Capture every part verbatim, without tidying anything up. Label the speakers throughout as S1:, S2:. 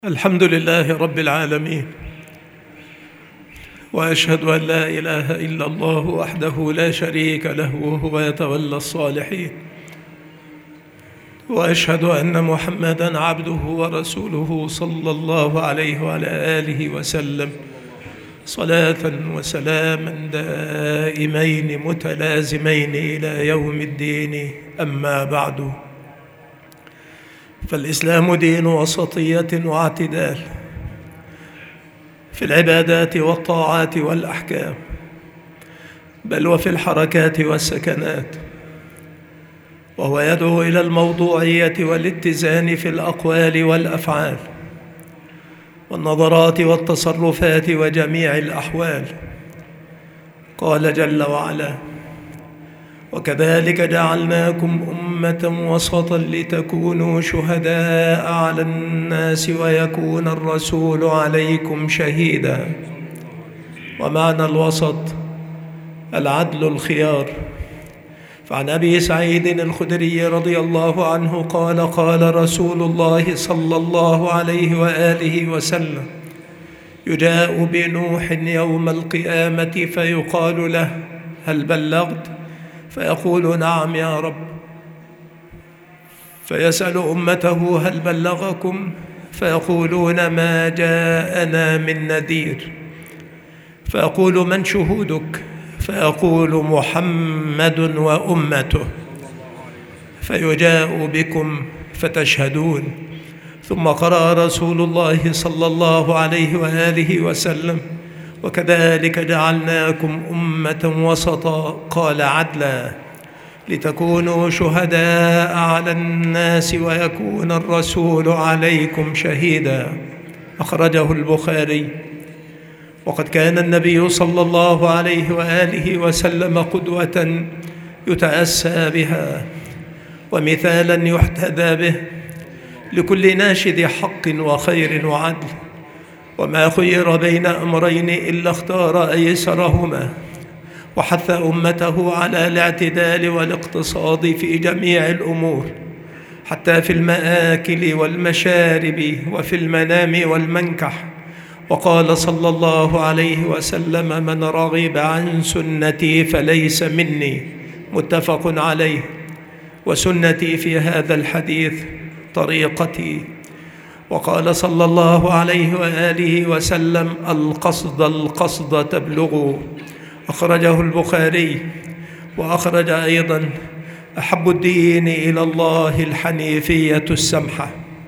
S1: الحمد لله رب العالمين، وأشهد أن لا إله إلا الله وحده لا شريك له وهو يتولى الصالحين، وأشهد أن محمدًا عبده ورسوله صلى الله عليه وعلى آله وسلم صلاة وسلاما دائمين متلازمين إلى يوم الدين. أما بعد، فالإسلام دين وسطية واعتدال في العبادات والطاعات والأحكام، بل وفي الحركات والسكنات، وهو يدعو إلى الموضوعية والاتزان في الأقوال والأفعال والنظرات والتصرفات وجميع الأحوال. قال جل وعلا: وكذلك جعلناكم أمة وسطا لتكونوا شهداء على الناس ويكون الرسول عليكم شهيدا. ومعنى الوسط العدل الخيار. فعن أبي سعيد الخدري رضي الله عنه قال: قال رسول الله صلى الله عليه وآله وسلم: يجاء بنوح يوم القيامة فيقال له: هل بلغت؟ فيقول: نعم يا رب. فيسأل أمته: هل بلغكم؟ فيقولون: ما جاءنا من نذير. فيقول: من شهودك؟ فيقول: محمد وأمته. فيجاء بكم فتشهدون. ثم قرأ رسول الله صلى الله عليه وآله وسلم: وكذلك جعلناكم أمة وسطا، قال: عدلا، لتكونوا شهداء على الناس ويكون الرسول عليكم شهيدا. أخرجه البخاري. وقد كان النبي صلى الله عليه وآله وسلم قدوة يتأسى بها ومثالا يحتذى به لكل ناشد حق وخير وعدل، وما خير بين أمرين إلا اختار أيسرهما، وحث أمته على الاعتدال والاقتصاد في جميع الأمور، حتى في المآكل والمشارب وفي المنام والمنكح. وقال صلى الله عليه وسلم: من رغب عن سنتي فليس مني. متفق عليه. وسنتي في هذا الحديث طريقتي. وقال صلى الله عليه وآله وسلم: القصد القصد تبلغوا. أخرجه البخاري. وأخرج أيضا: أحب الدين إلى الله الحنيفية السمحة.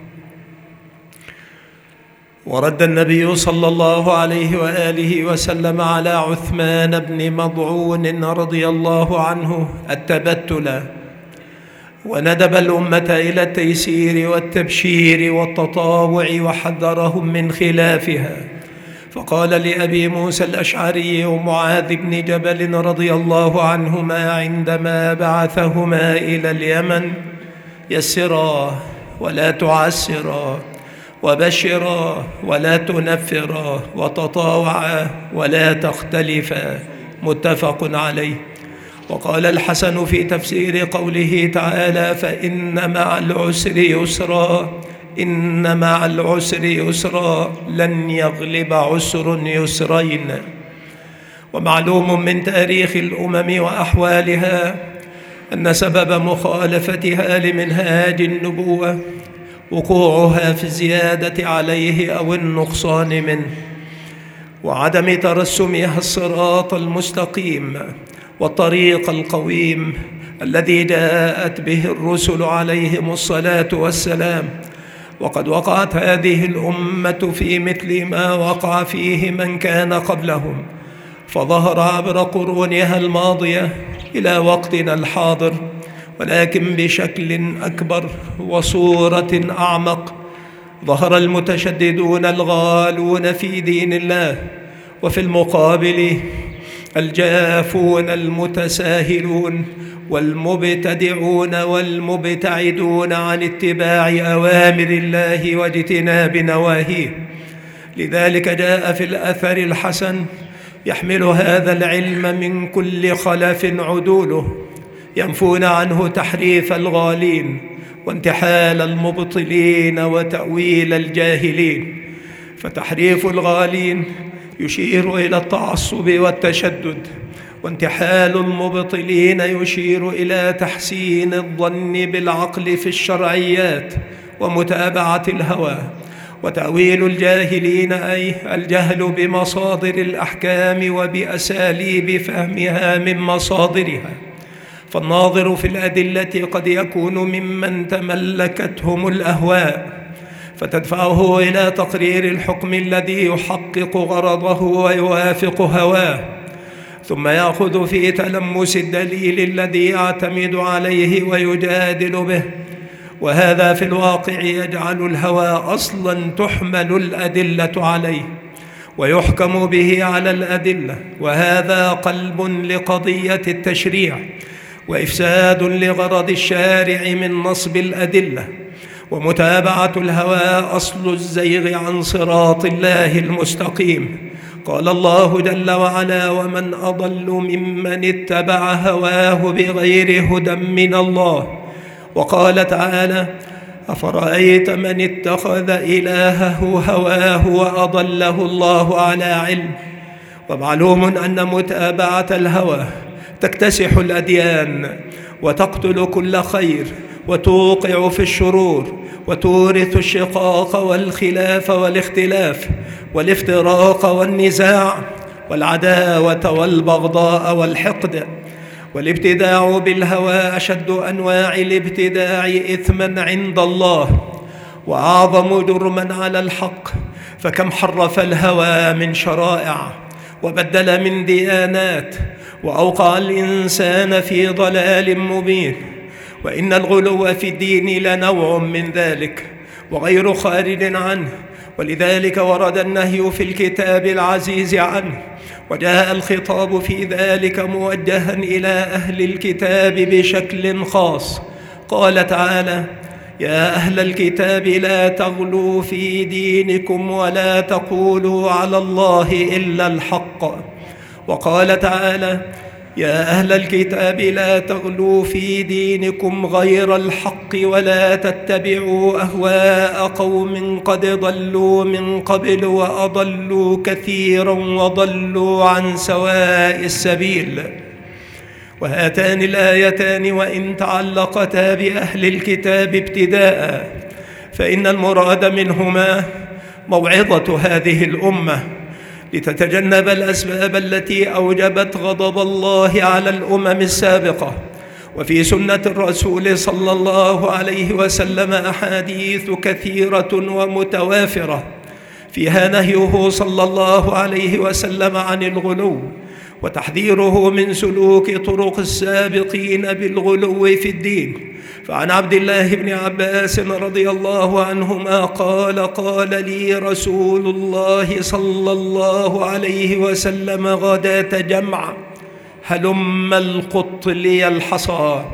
S1: ورد النبي صلى الله عليه وآله وسلم على عثمان بن مضعون رضي الله عنه التبتل، وندب الأمة إلى التيسير والتبشير والتطاوع، وحذرهم من خلافها. فقال لأبي موسى الأشعري ومعاذ بن جبل رضي الله عنهما عندما بعثهما إلى اليمن: يسرا ولا تعسرا، وبشرا ولا تنفرا، وتطاوعا ولا تختلفا. متفق عليه. وقال الحسن في تفسير قوله تعالى: فإن مع العسر يسرا، إن مع العسر يسرا، لن يغلب عسر يسرين. ومعلوم من تاريخ الأمم وأحوالها أن سبب مخالفتها لمنهاج النبوة وقوعها في الزيادة عليه أو النقصان منه، وعدم ترسمها الصراط المستقيم والطريق القويم الذي جاءت به الرسل عليهم الصلاة والسلام. وقد وقعت هذه الأمة في مثل ما وقع فيه من كان قبلهم، فظهر عبر قرونها الماضية إلى وقتنا الحاضر، ولكن بشكل أكبر وصورة أعمق. ظهر المتشددون الغالون في دين الله، وفي المقابل الجافون المتساهلون والمبتدعون والمبتعدون عن اتباع أوامر الله واجتناب نواهيه. لذلك جاء في الأثر الحسن: يحمل هذا العلم من كل خلف عدوله، ينفون عنه تحريف الغالين وانتحال المبطلين وتأويل الجاهلين. فتحريف الغالين يشير إلى التعصب والتشدد، وانتحال المبطلين يشير إلى تحسين الظن بالعقل في الشرعيات ومتابعة الهوى. وتأويل الجاهلين أي الجهل بمصادر الأحكام وبأساليب فهمها من مصادرها. فالناظر في الأدلة قد يكون ممن تملكتهم الأهواء فتدفعه إلى تقرير الحكم الذي يحقق غرضه ويوافق هواه، ثم يأخذ في تلمس الدليل الذي يعتمد عليه ويجادل به، وهذا في الواقع يجعل الهوى أصلاً تحمل الأدلة عليه ويحكم به على الأدلة، وهذا قلب لقضية التشريع وإفساد لغرض الشارع من نصب الأدلة. ومتابعة الهوى أصل الزيغ عن صراط الله المستقيم. قال الله جل وعلا: ومن أضل ممن اتبع هواه بغير هدى من الله. وقال تعالى: أفرأيت من اتخذ إلهه هواه وأضله الله على علم. ومعلوم أن متابعة الهوى تكتسح الأديان وتقتل كل خير وتوقع في الشرور وتورث الشقاق والخلاف والاختلاف والافتراق والنزاع والعداوة والبغضاء والحقد. والابتداع بالهوى أشد أنواع الابتداع إثما عند الله وأعظم جرما على الحق، فكم حرف الهوى من شرائع وبدل من ديانات وأوقع الإنسان في ضلال مبين. وإن الغلو في الدين لنوع من ذلك وغير خارج عنه، ولذلك ورد النهي في الكتاب العزيز عنه، وجاء الخطاب في ذلك موجها إلى أهل الكتاب بشكل خاص. قال تعالى: يا أهل الكتاب لا تغلوا في دينكم ولا تقولوا على الله إلا الحق. وقال تعالى: يا أهل الكتاب لا تغلوا في دينكم غير الحق ولا تتبعوا أهواء قوم قد ضلوا من قبل وأضلوا كثيرا وضلوا عن سواء السبيل. وهاتان الآيتان وإن تعلقتا بأهل الكتاب ابتداء فإن المراد منهما موعظة هذه الأمة لتتجنب الأسباب التي أوجبت غضب الله على الأمم السابقة. وفي سنة الرسول صلى الله عليه وسلم أحاديث كثيرة ومتوافرة فيها نهيه صلى الله عليه وسلم عن الغلو وتحذيره من سلوك طرق السابقين بالغلو في الدين. فعن عبد الله بن عباس رضي الله عنهما قال: قال لي رسول الله صلى الله عليه وسلم غداة جمع: هلم القط لي الحصى.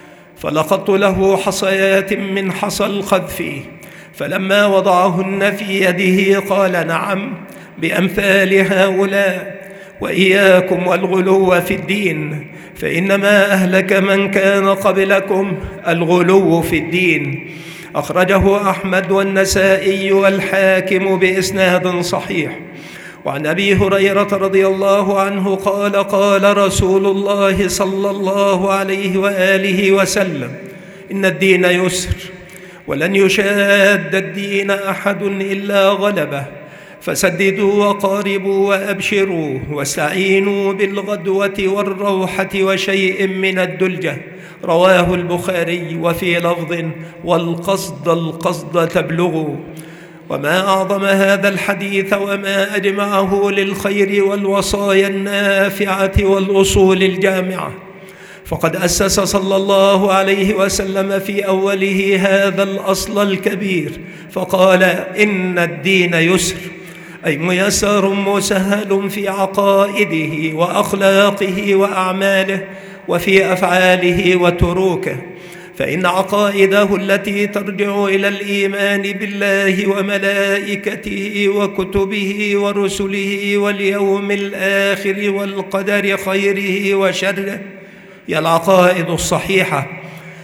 S1: فلقطت له حصيات من حصى الخذف، فلما وضعهن في يده قال: نعم، بأمثال هؤلاء، وإياكم والغلو في الدين، فإنما أهلك من كان قبلكم الغلو في الدين. أخرجه أحمد والنسائي والحاكم بإسناد صحيح. وعن أبي هريرة رضي الله عنه قال: قال رسول الله صلى الله عليه وآله وسلم: إن الدين يسر، ولن يشاد الدين أحد إلا غلبه، فسددوا وقاربوا وأبشروا واستعينوا بالغدوة والروحة وشيء من الدلجة. رواه البخاري. وفي لفظ: والقصد القصد تبلغوا. وما أعظم هذا الحديث وما أجمعه للخير والوصايا النافعة والأصول الجامعة. فقد أسس صلى الله عليه وسلم في أوله هذا الأصل الكبير فقال: إن الدين يسر، أي ميسر مسهل في عقائده وأخلاقه وأعماله وفي أفعاله وتروكه. فإن عقائده التي ترجع إلى الإيمان بالله وملائكته وكتبه ورسله واليوم الآخر والقدر خيره وشره هي العقائد الصحيحة،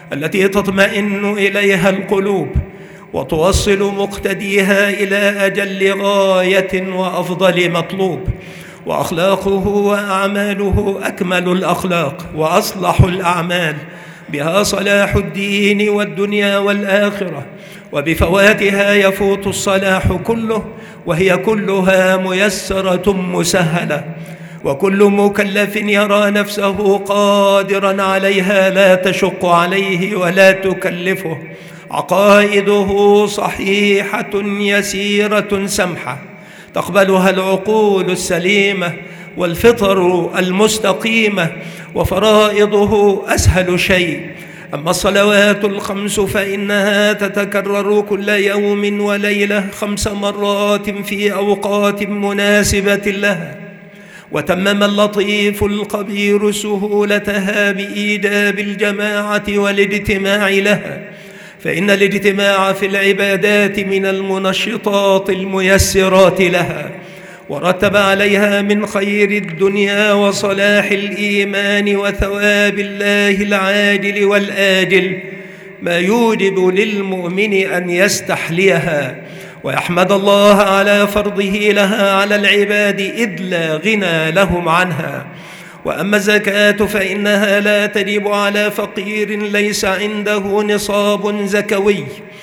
S1: التي تطمئن إليها القلوب وتوصل مقتديها إلى أجل غاية وأفضل مطلوب. وأخلاقه وأعماله أكمل الأخلاق وأصلح الأعمال، بها صلاح الدين والدنيا والآخرة، وبفواتها يفوت الصلاح كله، وهي كلها ميسرة مسهلة. وكل مكلف يرى نفسه قادرا عليها لا تشق عليه ولا تكلفه. عقائده صحيحة يسيرة سمحة تقبلها العقول السليمة والفطر المستقيمة، وفرائضه أسهل شيء. أما الصلوات الخمس فإنها تتكرر كل يوم وليلة خمس مرات في أوقات مناسبة لها. وتمم اللطيف الخبير سهولتها بإيجاب الجماعة والاجتماع لها، فإن الاجتماع في العبادات من المنشطات الميسرات لها. ورتب عليها من خير الدنيا وصلاح الإيمان وثواب الله العاجل والآجل ما يوجب للمؤمن أن يستحليها ويحمد الله على فرضه لها على العباد إذ لا غنى لهم عنها. وأما الزكاة فإنها لا تجب على فقير ليس عنده نصاب زكوي،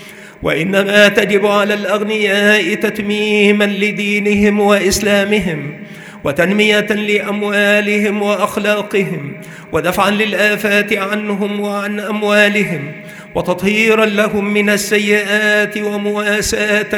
S1: وإنما تجب على الأغنياء تتميما لدينهم وإسلامهم، وتنمية لأموالهم وأخلاقهم، ودفعا للآفات عنهم وعن أموالهم، وتطهيرا لهم من السيئات، ومواساة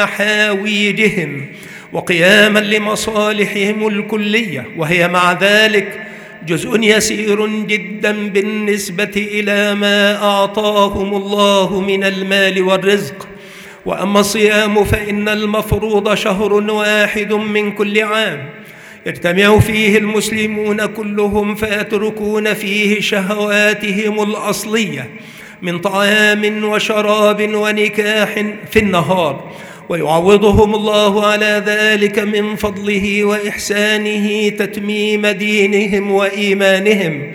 S1: لمحاويجهم، وقياما لمصالحهم الكلية، وهي مع ذلك جزء يسير جدا بالنسبة إلى ما أعطاهم الله من المال والرزق. وأما الصيام فإن المفروض شهر واحد من كل عام يجتمع فيه المسلمون كلهم فيتركون فيه شهواتهم الأصلية من طعام وشراب ونكاح في النهار، ويعوضهم الله على ذلك من فضله وإحسانه تتميم دينهم وإيمانهم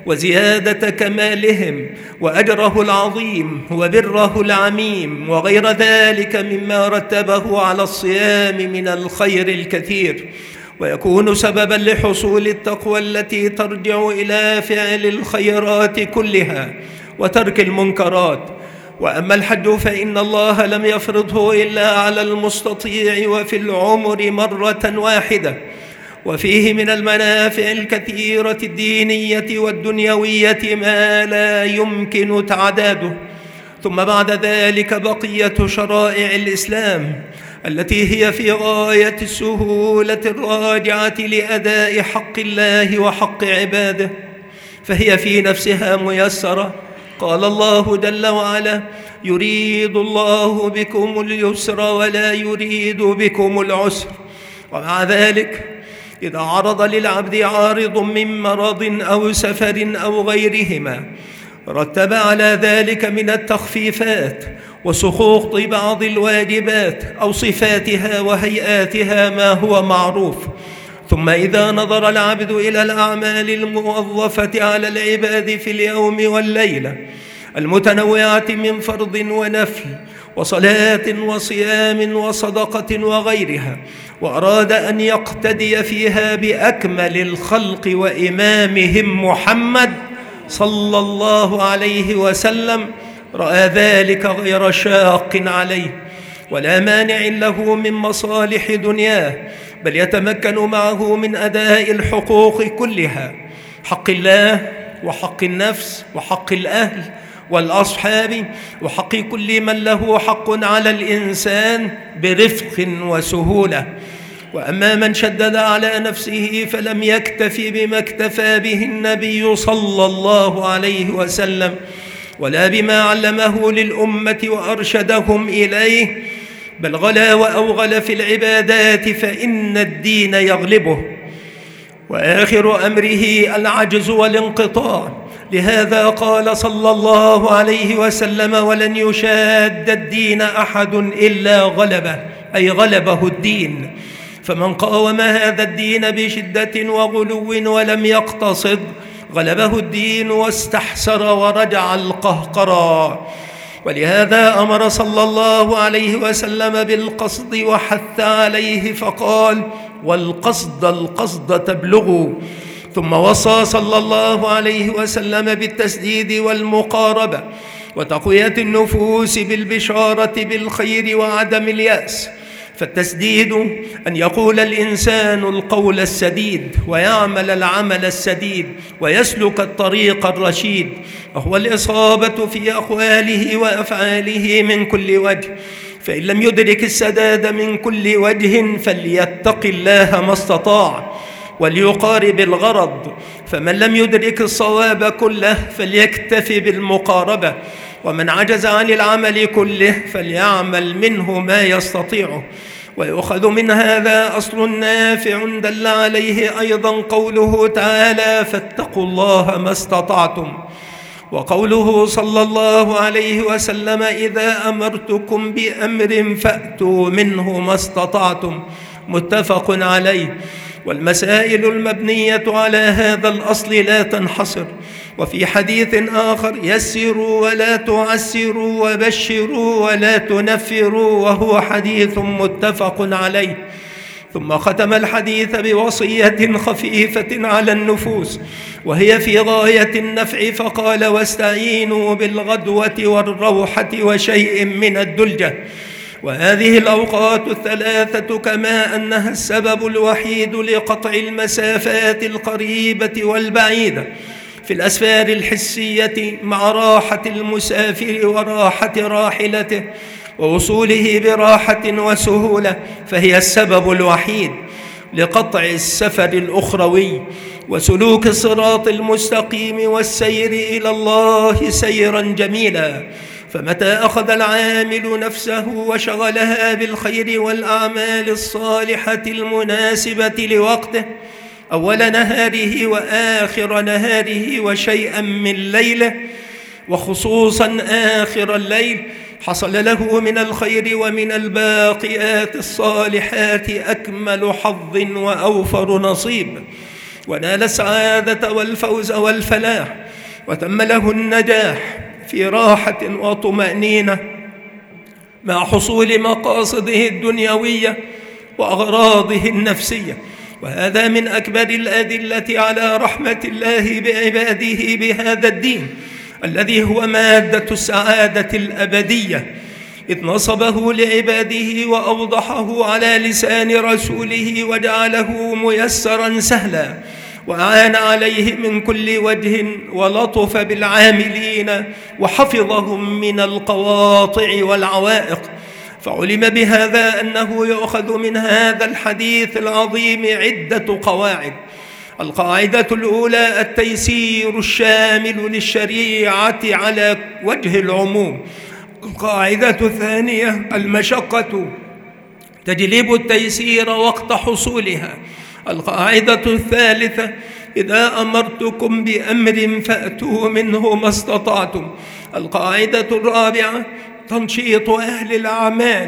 S1: وزيادة كمالهم وأجره العظيم وبره العميم وغير ذلك مما رتبه على الصيام من الخير الكثير، ويكون سببا لحصول التقوى التي ترجع إلى فعل الخيرات كلها وترك المنكرات. وأما الحج فإن الله لم يفرضه إلا على المستطيع وفي العمر مرة واحدة، وفيه من المنافع الكثيرة الدينية والدنيوية ما لا يمكن تعداده. ثم بعد ذلك بقية شرائع الإسلام التي هي في غاية السهولة الراجعة لأداء حق الله وحق عباده، فهي في نفسها ميسرة. قال الله جل وعلا: يريد الله بكم اليسر ولا يريد بكم العسر. ومع ذلك إذا عرض للعبد عارض من مرض أو سفر أو غيرهما رتب على ذلك من التخفيفات وسقوط بعض الواجبات أو صفاتها وهيئاتها ما هو معروف. ثم إذا نظر العبد إلى الأعمال الموظفة على العباد في اليوم والليلة المتنوعة من فرض ونفل وصلاة وصيام وصدقة وغيرها، وأراد أن يقتدي فيها بأكمل الخلق وإمامهم محمد صلى الله عليه وسلم، رأى ذلك غير شاق عليه ولا مانع له من مصالح دنياه، بل يتمكن معه من أداء الحقوق كلها: حق الله وحق النفس وحق الأهل والأصحاب وحق كل من له حق على الإنسان برفق وسهولة. وأما من شدد على نفسه فلم يكتف بما اكتفى به النبي صلى الله عليه وسلم ولا بما علمه للأمة وأرشدهم إليه، بل غلا وأوغل في العبادات فإن الدين يغلبه، وآخر أمره العجز والانقطاع. لهذا قال صلى الله عليه وسلم: ولن يشاد الدين أحد إلا غلبه، أي غلبه الدين. فمن قاوم هذا الدين بشدة وغلو ولم يقتصد غلبه الدين واستحسر ورجع القهقرى. ولهذا أمر صلى الله عليه وسلم بالقصد وحث عليه فقال: والقصد القصد تبلغوا. ثم وصى صلى الله عليه وسلم بالتسديد والمقاربة وتقوية النفوس بالبشارة بالخير وعدم اليأس. فالتسديد أن يقول الإنسان القول السديد ويعمل العمل السديد ويسلك الطريق الرشيد، وهو الإصابة في أقواله وأفعاله من كل وجه. فإن لم يدرك السداد من كل وجه فليتق الله ما استطاع وليقارب الغرض، فمن لم يدرك الصواب كله فليكتفي بالمقاربة، ومن عجز عن العمل كله فليعمل منه ما يستطيعه. ويؤخذ من هذا أصل نافع دل عليه أيضا قوله تعالى: فاتقوا الله ما استطعتم، وقوله صلى الله عليه وسلم: إذا أمرتكم بأمر فأتوا منه ما استطعتم، متفق عليه. والمسائل المبنية على هذا الأصل لا تنحصر. وفي حديث آخر: يسروا ولا تعسروا وبشروا ولا تنفروا، وهو حديث متفق عليه. ثم ختم الحديث بوصية خفيفة على النفوس وهي في غاية النفع، فقال: واستعينوا بالغدوة والروحة وشيء من الدلجة. وهذه الأوقات الثلاثة كما أنها السبب الوحيد لقطع المسافات القريبة والبعيدة في الأسفار الحسية مع راحة المسافر وراحة راحلته ووصوله براحة وسهولة، فهي السبب الوحيد لقطع السفر الأخروي وسلوك الصراط المستقيم والسير إلى الله سيرا جميلا. فمتى أخذ العامل نفسه وشغلها بالخير والأعمال الصالحة المناسبة لوقته أول نهاره وآخر نهاره وشيئا من ليله، وخصوصا آخر الليل، حصل له من الخير ومن الباقيات الصالحات أكمل حظ وأوفر نصيب، ونال السعادة والفوز والفلاح، وتم له النجاح في راحة وطمأنينة مع حصول مقاصده الدنيوية وأغراضه النفسية. وهذا من أكبر الأدلة على رحمة الله بعباده بهذا الدين الذي هو مادة السعادة الأبدية، إذ نصبه لعباده وأوضحه على لسان رسوله وجعله ميسرا سهلا، وأعان عليه من كل وجه ولطف بالعاملين وحفظهم من القواطع والعوائق. فعلم بهذا أنه يؤخذ من هذا الحديث العظيم عدة قواعد. القاعدة الأولى: التيسير الشامل للشريعة على وجه العموم. القاعدة الثانية: المشقة تجلب التيسير وقت حصولها. القاعدة الثالثة: إذا أمرتكم بأمر فأتوا منه ما استطعتم. القاعدة الرابعة: تنشيط أهل الأعمال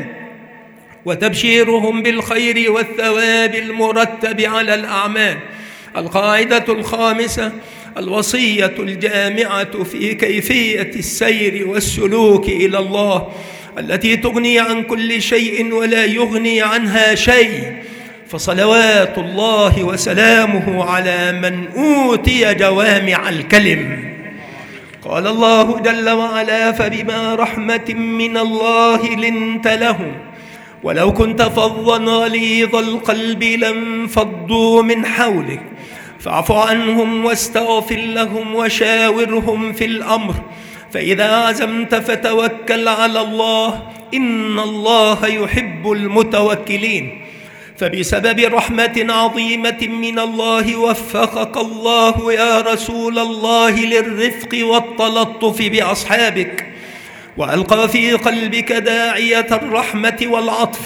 S1: وتبشيرهم بالخير والثواب المرتب على الأعمال. القاعدة الخامسة: الوصية الجامعة في كيفية السير والسلوك إلى الله التي تغني عن كل شيء ولا يغني عنها شيء، فصلوات الله وسلامه على من أوتي جوامع الكلم. قال الله جل وعلا: فبما رحمة من الله لنت لهم ولو كنت فظا غليظ القلب لانفضوا من حولك فاعف عنهم واستغفر لهم وشاورهم في الأمر فإذا عزمت فتوكل على الله إن الله يحب المتوكلين. فبسبب رحمة عظيمة من الله وفقك الله يا رسول الله للرفق والتلطف بأصحابك، وألقى في قلبك داعية الرحمة والعطف،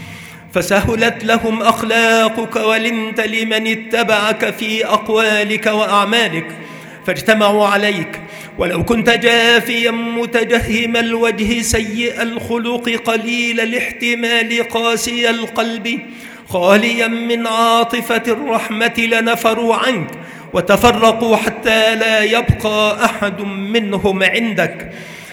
S1: فسهلت لهم أخلاقك ولنت لمن اتبعك في أقوالك وأعمالك فاجتمعوا عليك. ولو كنت جافيا متجهم الوجه سيء الخلق قليل الاحتمال قاسي القلب خاليا من عاطفة الرحمة لنفروا عنك وتفرقوا حتى حتى لا يبقى أحد منهم عندك،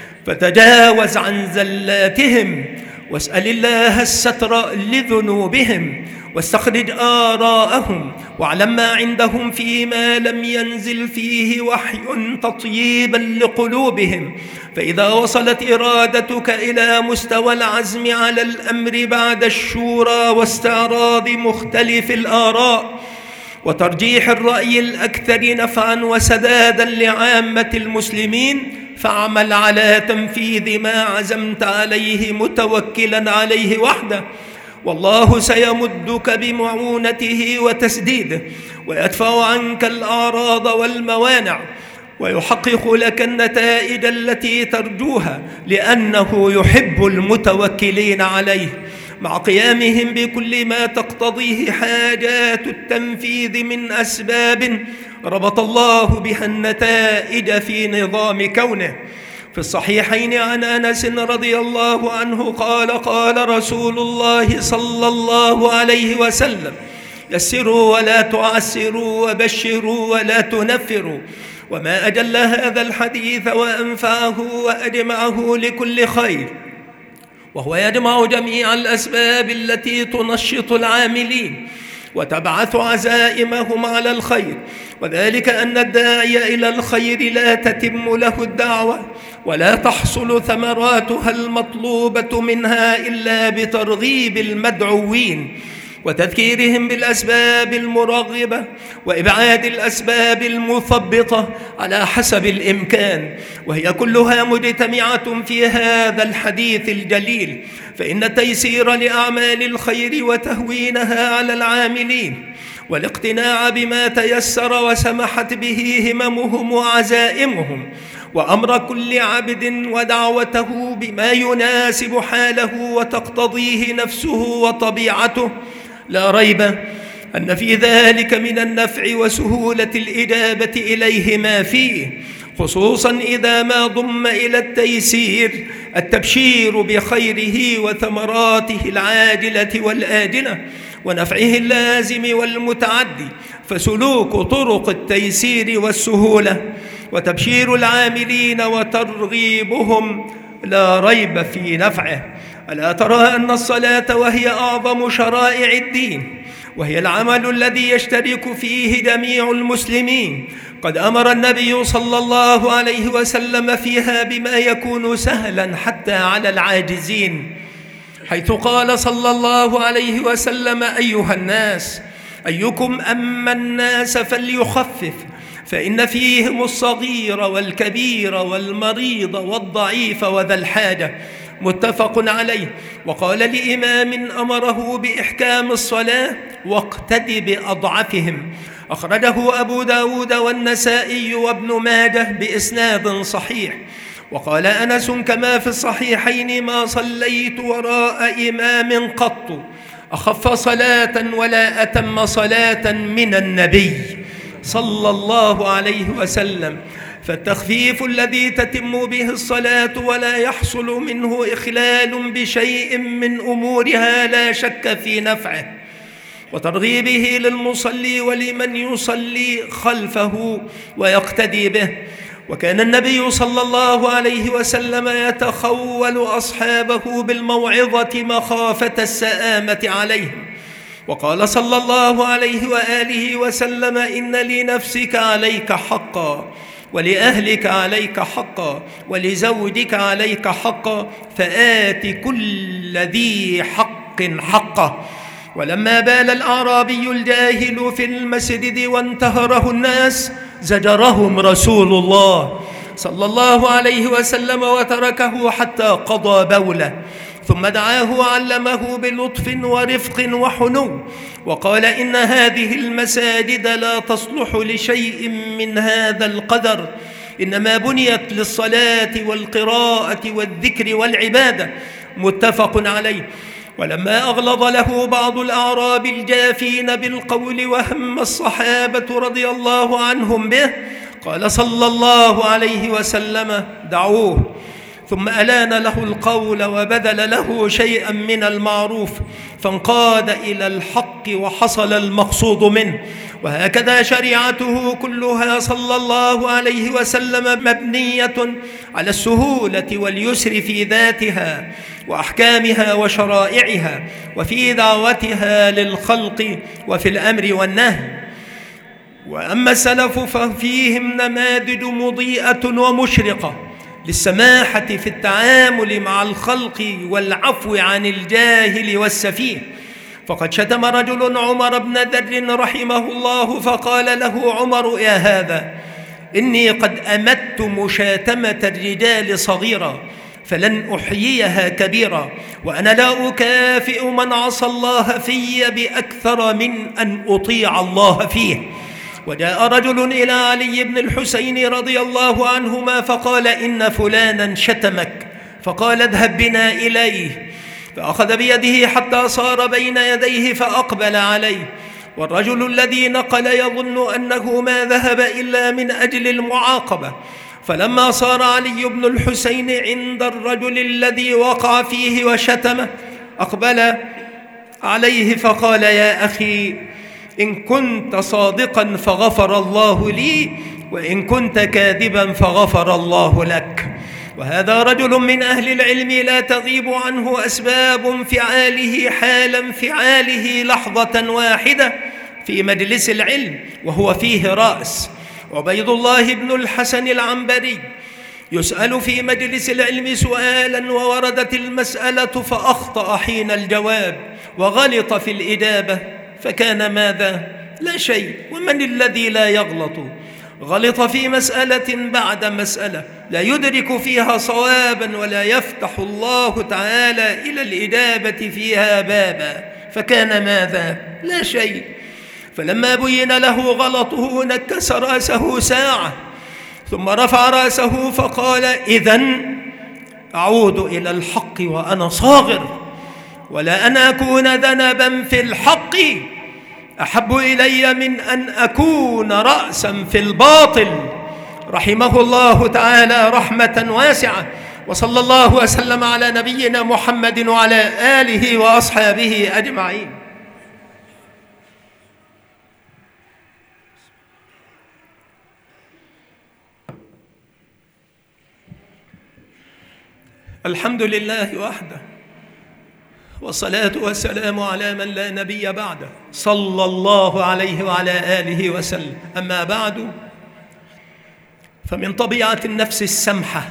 S1: فتجاوز عن زلاتهم، واسأل الله الستر لذنوبهم، واستخرج آراءهم، واعلم ما عندهم فيما لم ينزل فيه وحي تطييبا لقلوبهم. فإذا وصلت إرادتك إلى مستوى العزم على الأمر بعد الشورى واستعراض مختلف الآراء وترجيح الرأي الأكثر نفعا وسدادا لعامة المسلمين، فاعمل على تنفيذ ما عزمت عليه متوكلا عليه وحده، والله سيمدك بمعونته وتسديده، ويدفع عنك الأعراض والموانع، ويحقق لك النتائج التي ترجوها، لأنه يحب المتوكلين عليه، مع قيامهم بكل ما تقتضيه حاجات التنفيذ من أسباب ربط الله بها النتائج في نظام كونه. في الصحيحين عن أنس رضي الله عنه قال: قال رسول الله صلى الله عليه وسلم: يسروا ولا تعسروا، وبشروا ولا تنفروا. وما أجل هذا الحديث وأنفعه وأجمعه لكل خير، وهو يجمع جميع الأسباب التي تنشط العاملين وتبعث عزائمهم على الخير، وذلك أن الداعي إلى الخير لا تتم له الدعوة ولا تحصل ثمراتها المطلوبة منها إلا بترغيب المدعوين وتذكيرهم بالأسباب المرغبة وإبعاد الأسباب المثبطة على حسب الإمكان، وهي كلها مجتمعة في هذا الحديث الجليل. فإن التيسير لأعمال الخير وتهوينها على العاملين والاقتناع بما تيسر وسمحت به هممهم وعزائمهم، وأمر كل عبد ودعوته بما يناسب حاله وتقتضيه نفسه وطبيعته، لا ريب أن في ذلك من النفع وسهولة الإجابة إليه ما فيه، خصوصا إذا ما ضم إلى التيسير التبشير بخيره وثمراته العاجلة والآجلة ونفعه اللازم والمتعدي. فسلوك طرق التيسير والسهولة وتبشير العاملين وترغيبهم لا ريب في نفعه. ألا ترى أن الصلاة وهي أعظم شرائع الدين وهي العمل الذي يشترك فيه جميع المسلمين، قد أمر النبي صلى الله عليه وسلم فيها بما يكون سهلا حتى على العاجزين، حيث قال صلى الله عليه وسلم: أيها الناس، أيكم أما الناس فليخفف، فإن فيهم الصغير والكبير والمريض والضعيف وذا الحاجة. متفق عليه. وقال لإمام أمره بإحكام الصلاة: واقتد بأضعفهم. أخرجه أبو داود والنسائي وابن ماجه بإسناد صحيح. وقال أنس كما في الصحيحين: ما صليت وراء إمام قط أخف صلاة ولا أتم صلاة من النبي صلى الله عليه وسلم. فالتخفيف الذي تتم به الصلاة ولا يحصل منه إخلال بشيء من أمورها لا شك في نفعه وترغيبه للمصلي ولمن يصلي خلفه ويقتدي به. وكان النبي صلى الله عليه وسلم يتخول أصحابه بالموعظة مخافة السآمة عليهم، وقال صلى الله عليه وآله وسلم: إن لنفسك عليك حقا، ولأهلك عليك حقا، ولزوجك عليك حقا، فآت كل ذي حق حقه. ولما بال الأعرابي الجاهل في المسجد وانتهره الناس زجرهم رسول الله صلى الله عليه وسلم وتركه حتى قضى بوله، ثم دعاه وعلمه بلطف ورفق وحنو، وقال: إن هذه المساجد لا تصلح لشيء من هذا القدر، إنما بنيت للصلاة والقراءة والذكر والعبادة. متفق عليه. ولما أغلظ له بعض الأعراب الجافين بالقول وهم الصحابة رضي الله عنهم به، قال صلى الله عليه وسلم: دعوه، ثم ألان له القول وبذل له شيئا من المعروف، فانقاد إلى الحق وحصل المقصود منه. وهكذا شريعته كلها صلى الله عليه وسلم مبنية على السهولة واليسر في ذاتها وأحكامها وشرائعها، وفي دعوتها للخلق وفي الأمر والنهي. وأما السلف ففيهم نماذج مضيئة ومشرقة للسماحة في التعامل مع الخلق والعفو عن الجاهل والسفيه. فقد شتم رجل عمر بن ذر رحمه الله، فقال له عمر: يا هذا، إني قد أمدت مشاتمة الرجال صغيرا فلن أحييها كبيرا، وأنا لا أكافئ من عصى الله في بأكثر من أن أطيع الله فيه. وجاء رجل إلى علي بن الحسين رضي الله عنهما فقال: إن فلانا شتمك. فقال: اذهب بنا إليه. فأخذ بيده حتى صار بين يديه فأقبل عليه، والرجل الذي نقل يظن أنه ما ذهب إلا من أجل المعاقبة. فلما صار علي بن الحسين عند الرجل الذي وقع فيه وشتمه أقبل عليه فقال: يا أخي، إن كنت صادقا فغفر الله لي، وإن كنت كاذبا فغفر الله لك. وهذا رجل من أهل العلم لا تغيب عنه أسباب انفعاله حال انفعاله لحظة واحدة في مجلس العلم وهو فيه رأس. عبيد الله بن الحسن العنبري يسأل في مجلس العلم سؤالا ووردت المسألة فأخطأ حين الجواب وغلط في الإجابة، فكان ماذا؟ لا شيء. ومن الذي لا يغلط؟ غلط في مسألة بعد مسألة لا يدرك فيها صوابا ولا يفتح الله تعالى إلى الإجابة فيها بابا، فكان ماذا؟ لا شيء. فلما بين له غلطه نكس رأسه ساعة ثم رفع رأسه فقال: إذن أعود إلى الحق وأنا صاغر، ولا أن أكون ذنبا في الحق أحب إلي من أن أكون رأسا في الباطل. رحمه الله تعالى رحمة واسعة، وصلى الله وسلم على نبينا محمد وعلى آله وأصحابه أجمعين. الحمد لله وحده، والصلاة والسلام على من لا نبي بعده، صلى الله عليه وعلى آله وسلم. أما بعد، فمن طبيعة النفس السمحة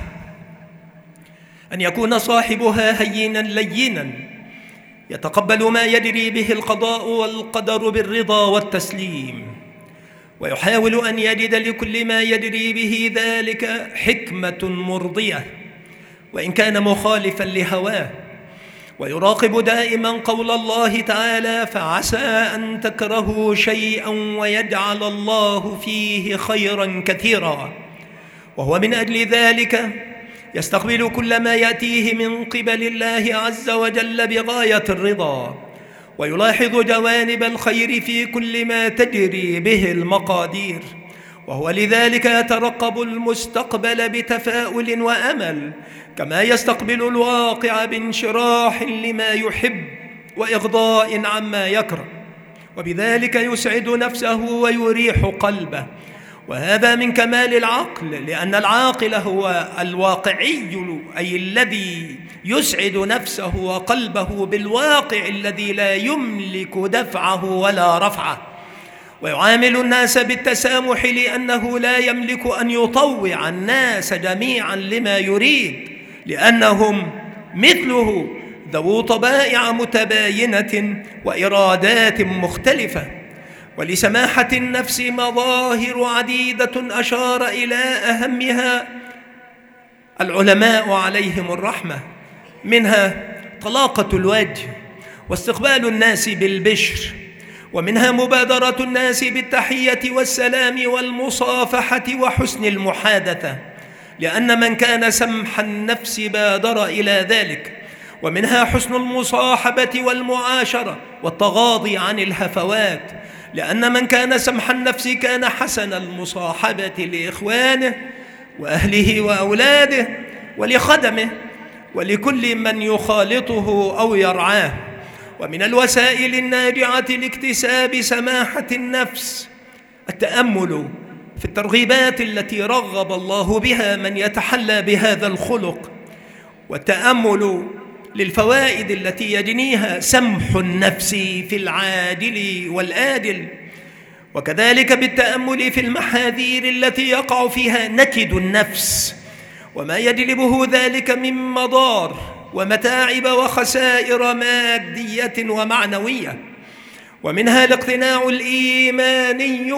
S1: أن يكون صاحبها هينا لينا يتقبل ما يجري به القضاء والقدر بالرضا والتسليم، ويحاول أن يجد لكل ما يجري به ذلك حكمة مرضية وإن كان مخالفا لهواه، ويراقب دائما قول الله تعالى: فعسى أن تكرهوا شيئا ويجعل الله فيه خيرا كثيرا. وهو من أجل ذلك يستقبل كل ما يأتيه من قبل الله عز وجل بغاية الرضا، ويلاحظ جوانب الخير في كل ما تجري به المقادير، وهو لذلك يترقب المستقبل بتفاؤل وأمل، كما يستقبل الواقع بانشراح لما يحب وإغضاء عما يكره، وبذلك يسعد نفسه ويريح قلبه. وهذا من كمال العقل، لأن العاقل هو الواقعي، أي الذي يسعد نفسه وقلبه بالواقع الذي لا يملك دفعه ولا رفعه، ويعامل الناس بالتسامح لأنه لا يملك أن يطوع الناس جميعا لما يريد، لأنهم مثله ذو طبائع متباينة وإرادات مختلفة. ولسماحة النفس مظاهر عديدة أشار إلى أهمها العلماء عليهم الرحمة، منها طلاقة الوجه واستقبال الناس بالبشر، ومنها مبادرة الناس بالتحية والسلام والمصافحة وحسن المحادثة، لأن من كان سمح النفس بادر إلى ذلك. ومنها حسن المصاحبة والمعاشرة والتغاضي عن الهفوات، لأن من كان سمح النفس كان حسن المصاحبة لإخوانه وأهله وأولاده، ولخدمه ولكل من يخالطه أو يرعاه. ومن الوسائل الناجعة لاكتساب سماحة النفس التأمل في الترغيبات التي رغب الله بها من يتحلى بهذا الخلق، والتأمل للفوائد التي يجنيها سمح النفس في العاجل والآجل، وكذلك بالتأمل في المحاذير التي يقع فيها نكد النفس وما يجلبه ذلك من مضار ومتاعب وخسائر مادية ومعنوية. ومنها الاقتناع الإيماني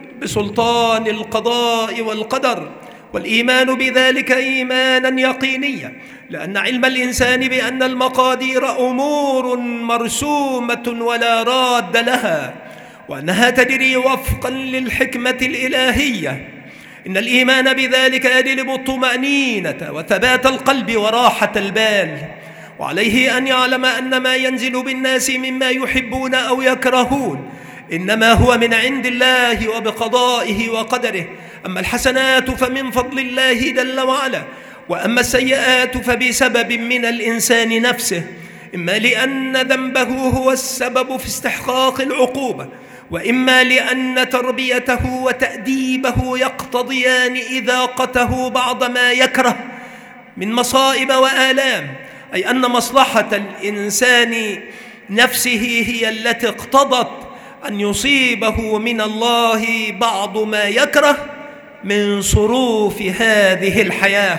S1: بسلطان القضاء والقدر، والإيمان بذلك إيمانا يقينيا، لأن علم الإنسان بأن المقادير أمور مرسومة ولا راد لها، وأنها تجري وفقا للحكمة الإلهية. إن الإيمان بذلك يجلب الطمأنينة وثبات القلب وراحة البال، وعليه أن يعلم أن ما ينزل بالناس مما يحبون أو يكرهون إنما هو من عند الله وبقضائه وقدره. أما الحسنات فمن فضل الله جل وعلا، وأما السيئات فبسبب من الإنسان نفسه، إما لأن ذنبه هو السبب في استحقاق العقوبة، وإما لأن تربيته وتأديبه يقتضيان إذاقته بعض ما يكره من مصائب وآلام، أي أن مصلحة الإنسان نفسه هي التي اقتضت أن يصيبه من الله بعض ما يكره من صروف هذه الحياة.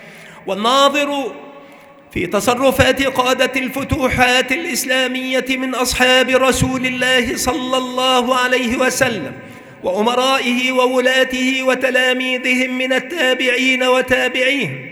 S1: والناظر في تصرفات قادة الفتوحات الإسلامية من أصحاب رسول الله صلى الله عليه وسلم وأمرائه وولاته وتلاميذهم من التابعين وتابعيهم،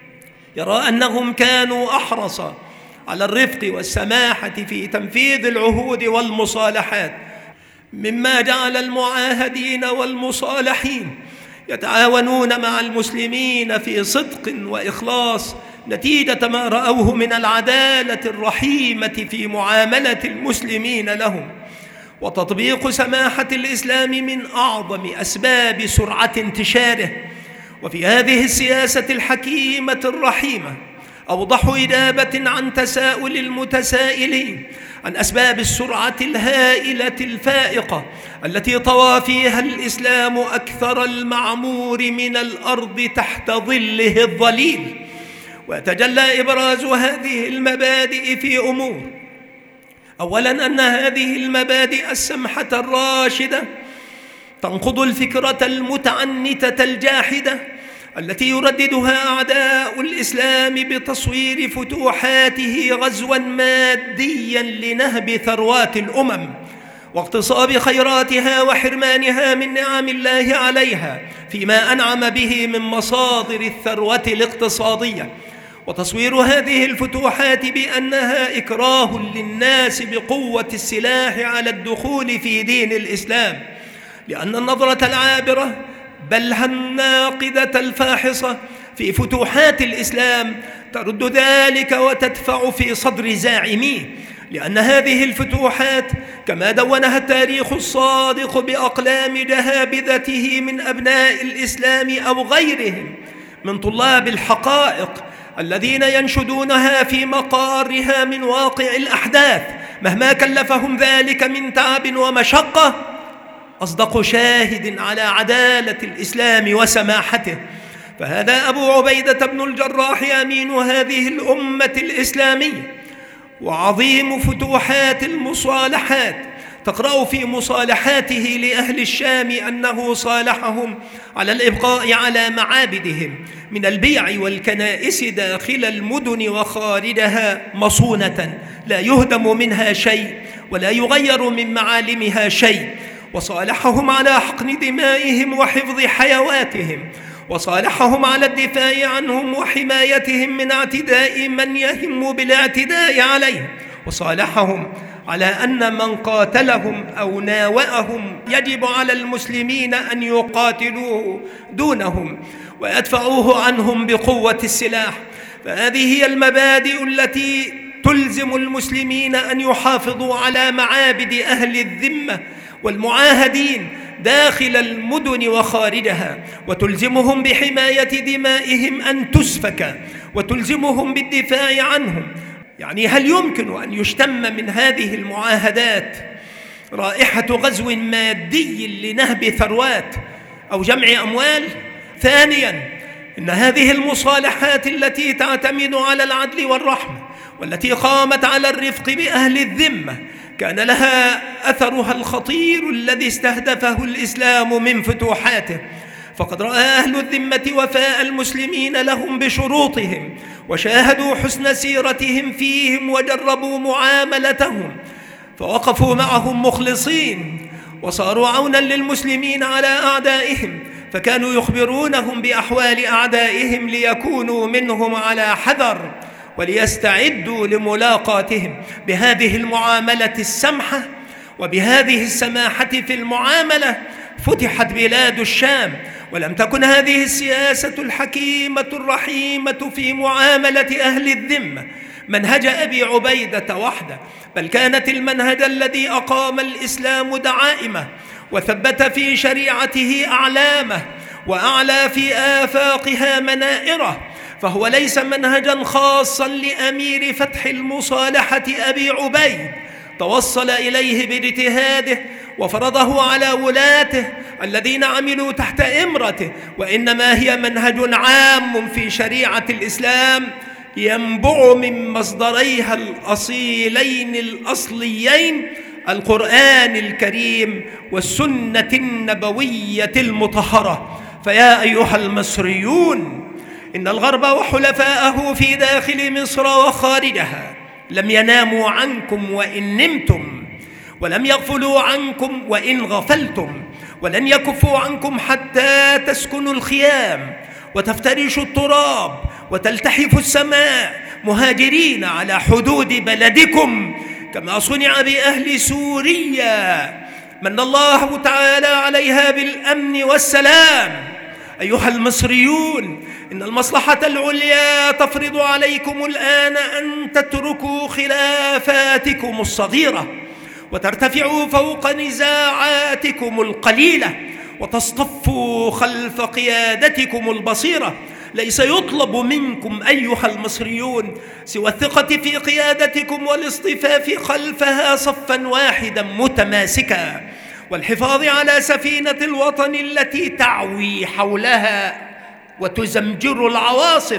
S1: يرى أنهم كانوا أحرص على الرفق والسماحة في تنفيذ العهود والمصالحات، مما جعل المعاهدين والمصالحين يتعاونون مع المسلمين في صدق وإخلاص نتيجة ما رأوه من العدالة الرحيمة في معاملة المسلمين لهم. وتطبيق سماحة الإسلام من أعظم أسباب سرعة انتشاره. وفي هذه السياسة الحكيمة الرحيمة أوضح إجابة عن تساؤل المتسائلين عن أسباب السرعة الهائلة الفائقة التي طوى فيها الإسلام أكثر المعمور من الأرض تحت ظله الظليل. ويتجلى إبراز هذه المبادئ في أمور: أولاً، أن هذه المبادئ السمحة الراشدة تنقض الفكرة المتعنتة الجاحدة التي يرددها أعداء الإسلام بتصوير فتوحاته غزواً مادياً لنهب ثروات الأمم واغتصاب خيراتها وحرمانها من نعم الله عليها فيما أنعم به من مصادر الثروة الاقتصادية، وتصوير هذه الفتوحات بأنها إكراه للناس بقوة السلاح على الدخول في دين الإسلام، لأن النظرة العابرة بل الناقدة الفاحصة في فتوحات الإسلام ترد ذلك وتدفع في صدر زاعميه، لأن هذه الفتوحات كما دونها التاريخ الصادق بأقلام جهابذته من أبناء الإسلام أو غيرهم من طلاب الحقائق الذين ينشدونها في مقارها من واقع الأحداث مهما كلفهم ذلك من تعب ومشقة، أصدق شاهد على عدالة الإسلام وسماحته. فهذا أبو عبيدة بن الجراح أمين هذه الأمة الإسلامية وعظيم فتوحات المصالحات. تقرأ في مصالحاته لأهل الشام أنه صالحهم على الإبقاء على معابدهم من البيع والكنائس داخل المدن وخارجها مصونة لا يهدم منها شيء ولا يغير من معالمها شيء، وصالحهم على حقن دمائهم وحفظ حيواتهم، وصالحهم على الدفاع عنهم وحمايتهم من اعتداء من يهم بالاعتداء عليهم، وصالحهم على أن من قاتلهم أو ناوأهم يجب على المسلمين أن يقاتلوه دونهم ويدفعوه عنهم بقوة السلاح. فهذه هي المبادئ التي تلزم المسلمين أن يحافظوا على معابد أهل الذمة والمعاهدين داخل المدن وخارجها، وتلزمهم بحماية دمائهم أن تسفك، وتلزمهم بالدفاع عنهم. يعني هل يمكن أن يشتم من هذه المعاهدات رائحة غزو مادي لنهب ثروات أو جمع أموال؟ ثانياً، إن هذه المصالحات التي تعتمد على العدل والرحمة والتي قامت على الرفق بأهل الذمة كان لها أثرها الخطير الذي استهدفه الإسلام من فتوحاته، فقد رأى أهل الذمة وفاء المسلمين لهم بشروطهم، وشاهدوا حسن سيرتهم فيهم، وجربوا معاملتهم، فوقفوا معهم مخلصين، وصاروا عونا للمسلمين على أعدائهم، فكانوا يخبرونهم بأحوال أعدائهم ليكونوا منهم على حذر وليستعدوا لملاقاتهم. بهذه المعاملة السمحة وبهذه السماحة في المعاملة فتحت بلاد الشام، ولم تكن هذه السياسة الحكيمة الرحيمة في معاملة أهل الذمة منهج أبي عبيدة وحده، بل كانت المنهج الذي أقام الإسلام دعائمه وثبت في شريعته أعلامه وأعلى في آفاقها منائره، فهو ليس منهجا خاصا لأمير فتح المصالحة أبي عبيد توصل إليه باجتهاده وفرضه على ولاته الذين عملوا تحت إمرته، وإنما هي منهج عام في شريعة الإسلام ينبع من مصدريها الأصيلين الأصليين القرآن الكريم والسنة النبوية المطهرة. فيا أيها المصريون، إن الغرب وحلفاءه في داخل مصر وخارجها لم يناموا عنكم وإن نمتم، ولم يغفلوا عنكم وإن غفلتم، ولن يكفوا عنكم حتى تسكنوا الخيام وتفترشوا التراب وتلتحفوا السماء مهاجرين على حدود بلدكم، كما صنع بأهل سوريا من الله تعالى عليها بالأمن والسلام. أيها المصريون، إن المصلحة العليا تفرض عليكم الآن أن تتركوا خلافاتكم الصغيرة وترتفعوا فوق نزاعاتكم القليلة وتصطفوا خلف قيادتكم البصيرة. ليس يطلب منكم أيها المصريون سوى الثقة في قيادتكم والاصطفاف خلفها صفا واحدا متماسكا، والحفاظ على سفينة الوطن التي تعوي حولها وتزمجر العواصف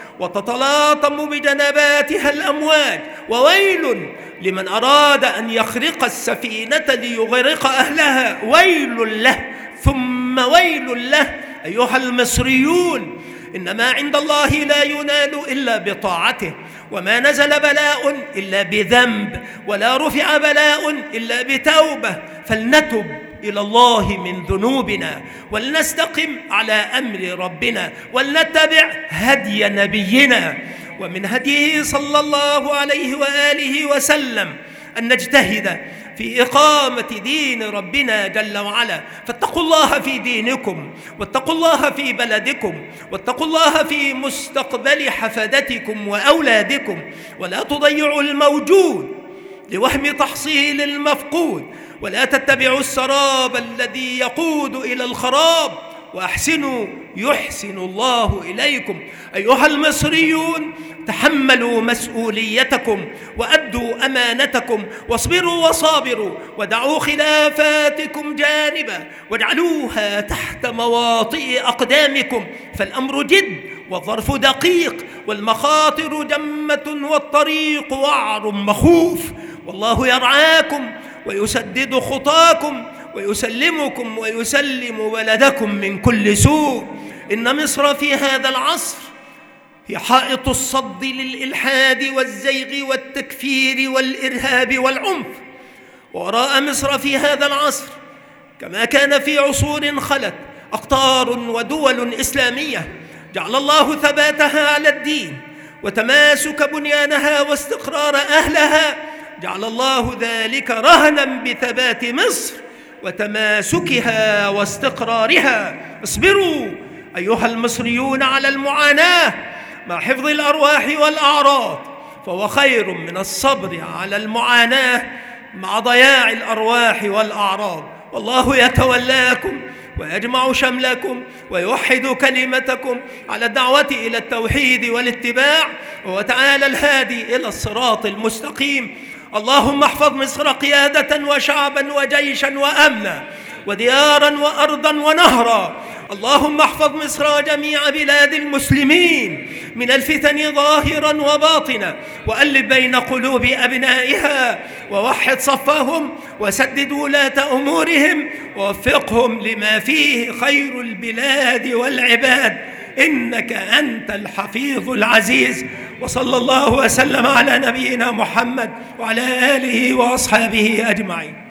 S1: وتتلاطم بجنباتها الأمواج. وويل لمن أراد أن يخرق السفينة ليغرق أهلها، ويل له ثم ويل له. أيها المصريون، إن ما عند الله لا ينال إلا بطاعته، وما نزل بلاء إلا بذنب، ولا رفع بلاء إلا بتوبة، فلنتب إلى الله من ذنوبنا ولنستقم على أمر ربنا ولنتبع هدي نبينا. ومن هديه صلى الله عليه وآله وسلم أن نجتهد في إقامة دين ربنا جل وعلا، فاتقوا الله في دينكم، واتقوا الله في بلدكم، واتقوا الله في مستقبل حفدتكم وأولادكم، ولا تضيعوا الموجود لوهم تحصيل المفقود، ولا تتبعوا السراب الذي يقود إلى الخراب، وأحسنوا يحسن الله إليكم. أيها المصريون، تحملوا مسؤوليتكم وأدوا أمانتكم، واصبروا وصابروا، ودعوا خلافاتكم جانبا واجعلوها تحت مواطئ أقدامكم، فالأمر جد والظرف دقيق والمخاطر جمة والطريق وعر مخوف، والله يرعاكم ويسدد خطاكم ويسلمكم ويسلم بلدكم من كل سوء. إن مصر في هذا العصر هي حائط الصد للإلحاد والزيغ والتكفير والإرهاب والعنف، ووراء مصر في هذا العصر كما كان في عصور خلت أقطار ودول إسلامية جعل الله ثباتها على الدين وتماسك بنيانها واستقرار أهلها، جعل الله ذلك رهنا بثبات مصر وتماسكها واستقرارها. اصبروا أيها المصريون على المعاناة مع حفظ الأرواح والأعراض، فهو خير من الصبر على المعاناة مع ضياع الأرواح والأعراض. والله يتولاكم ويجمع شملكم ويوحد كلمتكم على الدعوة إلى التوحيد والاتباع، وهو تعالى الهادي إلى الصراط المستقيم. اللهم احفظ مصر قيادة وشعبا وجيشا وأمنا وديارا وأرضا ونهرا. اللهم احفظ مصر وجميع بلاد المسلمين من الفتن ظاهرا وباطنا، وألف بين قلوب أبنائها ووحد صفهم، وسدد ولاة أمورهم ووفقهم لما فيه خير البلاد والعباد، إنك أنت الحفيظ العزيز. وصلى الله وسلم على نبينا محمد وعلى آله وأصحابه أجمعين.